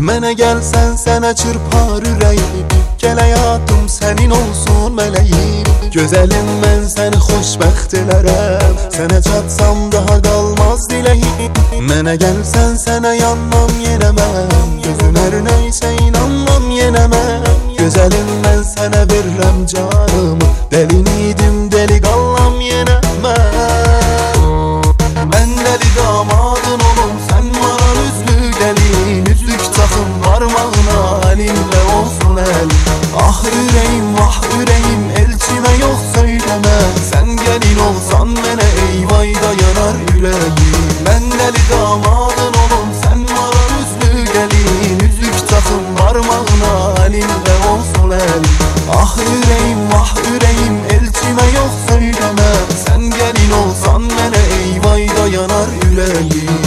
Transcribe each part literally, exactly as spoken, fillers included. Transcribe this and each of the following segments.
Mənə gəlsən sənə çırpar ürəyim. Gəl həyatım sənin olsun mələyim. Gözəlim mən səni xoşbəxt elərəm. Sənə çatsam daha qalmaz diləyim. Mənə gəlsən sənə yanmam yenə mən. Gözün hər nəysə inanmam yenə mən. Gözəlim mən sənə verirəm canımı. Dəlin idim deli qallam yenə mən. Mən dəli damadın olum sən maral üzlü gəlin. Üzlük taxım parmağına əlimdə olsun əl. Ah ürəyim vah ürəyim elçimə yox söyləmə. Sən gəlin olsan mənə eyvayda yanar ürəyim. Mən dəli damadın olum sən maral üzlü gəlin. Üzlük taxım parmağına əlimdə olsun əl. Ah ürəyim vah ürəyim elçimə yox söyləmə. Sən gəlin olsan mənə eyvayda yanar ürəyim.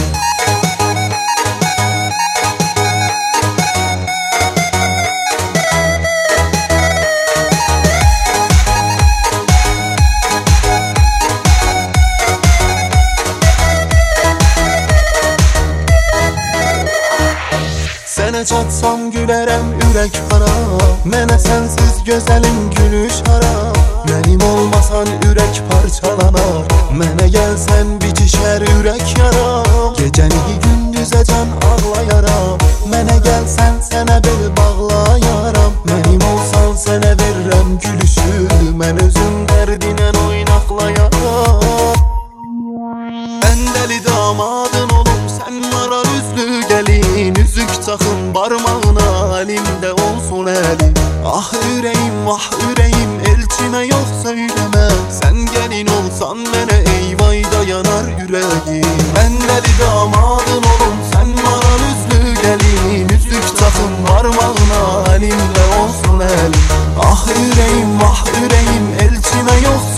Sənə çatsam gülərəm ürək para. Mənə sənsiz gözəlim gülüş haram. Mənim olmasan ürək parçalanar. Mənə gəlsən bitişər ürək yaram. Gecəni gündüzə can ağlayaram. Mənə gəlsən sənə bel bağlayaram. Mənim olsan sənə verirəm gülüşü. Mən özüm dərdinən oynaqlayaram. Mən dəli damadın olum sən maral üzlü gəlin. Üzük taxım parmağına əlimdə olsun əlim. Ah ürəyim vah ürəyim elçimə yox söyləmə. Sən gəlin olsan mənə eyvayda yanar ürəyim. Mən dəli damadın olum sən maral üzlü gəlin. Üzük taxım parmağına əlimdə olsun əlim. Ah ürəyim vah ürəyim elçimə yox